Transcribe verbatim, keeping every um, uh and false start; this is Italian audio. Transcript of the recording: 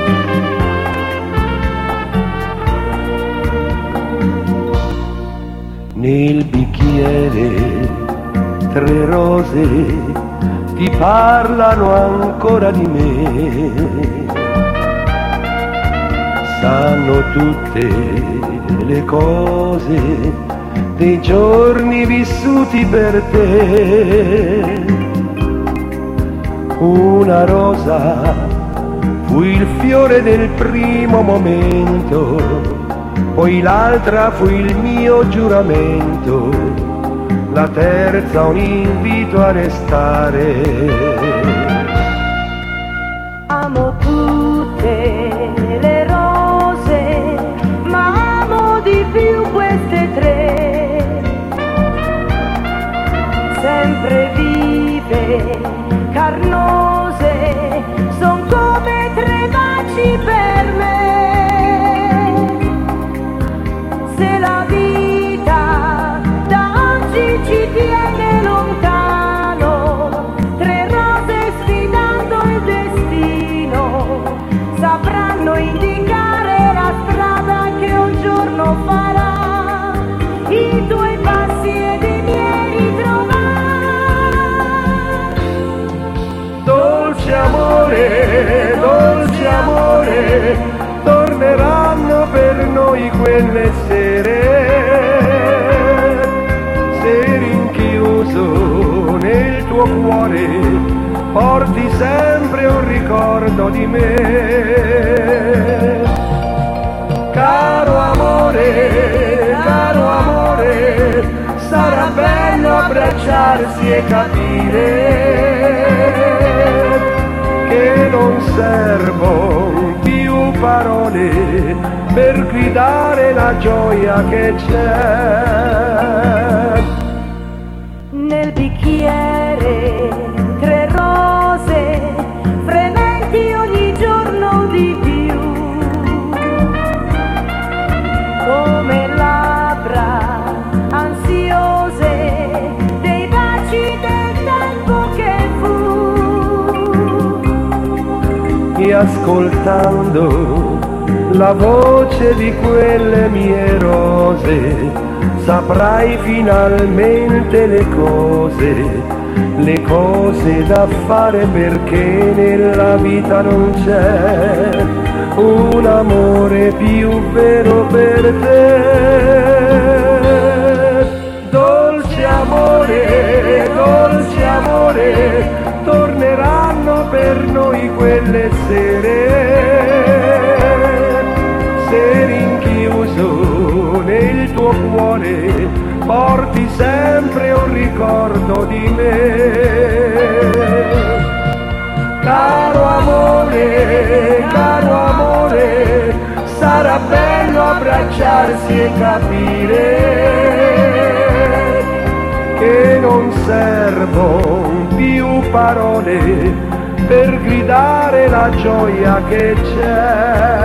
Nel bicchiere tre rose ti parlano ancora di me, sanno tutte le cose dei giorni vissuti per te. Una rosa fu il fiore del primo momento, poi l'altra fu il mio giuramento, la terza un invito a restare. Amo tutte le rose, ma amo di più queste tre, sempre vive, carnose, son come tre baci per me. Se la vita da oggi ci tiene lontano, tre rose sfidando il destino sapranno indicare la strada che un giorno farà i tuoi passi ed i miei ritrovare. Dolce amore, dolce amore, torneranno per noi quelle sere, se rinchiuso nel tuo cuore porti sempre un ricordo di me. Caro amore, caro amore, sarà bello abbracciarsi e capire che non servono più parole per gridare la gioia che c'è. Nel bicchiere tre rose, frementi ogni giorno di più, come labbra ansiose dei baci del tempo che fu. E ascoltando la voce di quelle mie rose, saprai finalmente le cose, le cose da fare, perché nella vita non c'è un amore più vero per te. Dolce amore, dolce amore, torneranno per noi quelle sere, se rinchiuso nel tuo cuore porti sempre un ricordo di me. Caro amore, caro amore, sarà bello abbracciarsi e capire che non servono più parole per gridare la gioia che c'è.